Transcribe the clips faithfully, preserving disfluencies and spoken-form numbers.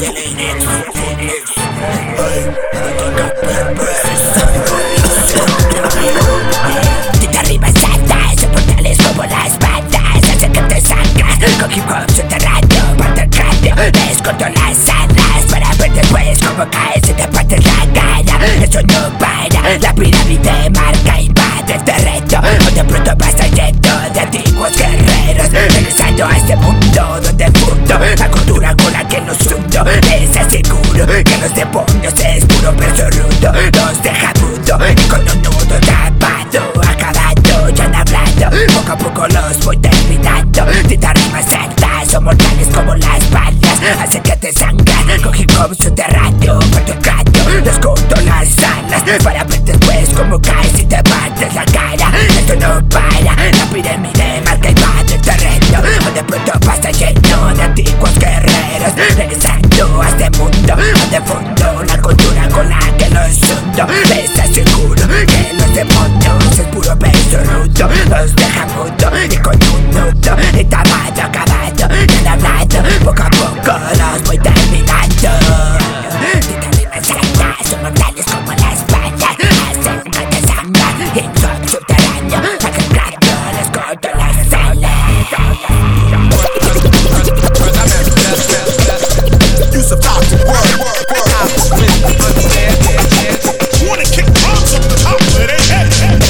Phoenix, Phoenix. Hey, I got purpose. Te arriba saltas, portales como las balas, hace que te sangras. Con hip hop subterráneo, parte el cráneo, les corto las alas para ver después cómo caes y te partes la cara. Eso no para, la pirámide marca invade el terreno, donde pronto vas yendo de antiguos guerreros, regresando a este mundo donde fundo la cultura con la que los hundo. Les aseguro que los demonios es puro verso rudo, los deja mudo y con un nudo tapado, acabado, ya han hablado, poco a poco los voy terminando. Tinta rimas altas, son mortales como las balas, hacen que te sangran con hip hop subterráneo, parto el cráneo, les corto las alas para ver después cómo caes y te partes la cara. Esto no para, la pirámide marca y va del terreno, donde pronto pasa lleno de antiguos guerreros, regresando a este mundo donde fundo la cultura con la que los hundo. Les aseguro que los demonios es puro verso rudo, los deja mudo y con un nudo y tapado, acabado, ya han hablado, poco a poco los voy terminando. Tinta rimas altas, son mortales como las balas, hacen que te sangran, hip hop subterráneo, saca el cráneo, les corto las alas. Use of doctor, word, word, word. Wanna kick drums up the top of their head.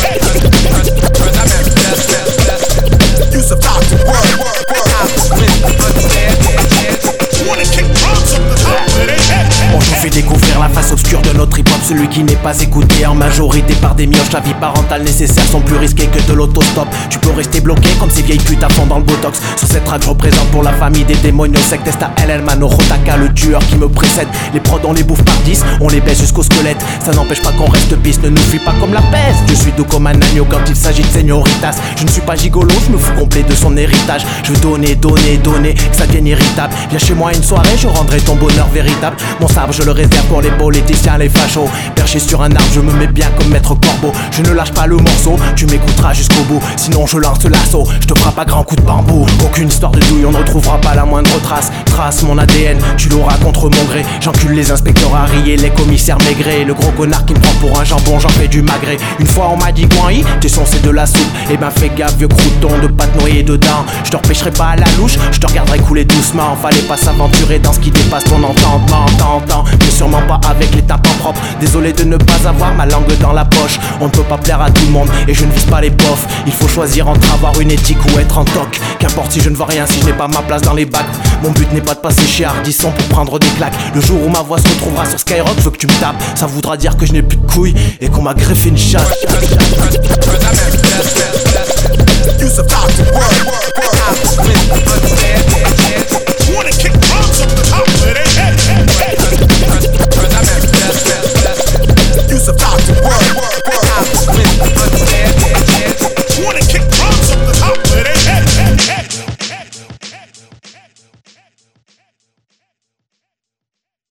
Use of doctor, word, word, word. Wanna kick drums up the top of their head. On nous fait découvrir la face obscure de notre hip-hop, celui qui n'est pas écouté en majorité par des mioches. La vie parentale nécessaire sont plus risquées que de l'autostop. Tu peux rester bloqué comme ces vieilles putes à fond dans le botox. Sur cette track je représente pour la famille des démonios sectes. Testa L L Mano Rotaka, le tueur qui me précède. Les prods on les bouffe par dix, on les baisse jusqu'au squelette. Ça n'empêche pas qu'on reste piste, ne nous fuis pas comme la peste. Je suis doux comme un agneau quand il s'agit de señoritas. Je ne suis pas gigolo, je me fous complet de son héritage. Je veux donner, donner, donner, que ça devienne irritable. Viens chez moi une soirée, je rendrai ton bonheur véritable. Mon sabre je le réserve pour les politiciens, les fachos. Perché sur un arbre, je me mets bien comme maître corbeau. Je ne lâche pas le morceau, tu m'écouteras jusqu'au bout. Sinon je lance l'assaut, je te frappe à grands coups de bambou. Aucune histoire de douille, on ne retrouvera pas la moindre trace. Trace mon A D N, tu l'auras contre mon gré. J'encule les inspecteurs Harry et les commissaires maigrés. Le gros connard qui me prend pour un jambon, j'en fais du magret. Une fois on m'a dit Guanyi, t'es son c'est de la soupe. Eh ben fais gaffe vieux crouton de pâte noyée dedans. Je te repêcherai pas à la louche, je te regarderai couler doucement. Fallait pas s'aventurer dans ce qui dépasse ton entendement. T'entends, mais sûrement pas avec les tympans propres. Désolé de ne pas avoir ma langue dans la poche. On ne peut pas plaire à tout le monde et je ne vise pas les bofs. Il faut choisir entre avoir une éthique ou être en toc. Qu'importe si je ne vois rien, si je n'ai pas ma place dans les bacs. Mon but n'est pas de passer chez Hardisson pour prendre des claques. Le jour où ma voix se retrouvera sur Skyrock, veux que tu me tapes. Ça voudra dire que je n'ai plus de couilles et qu'on m'a greffé une chatte. Use of doctor, word, word, word.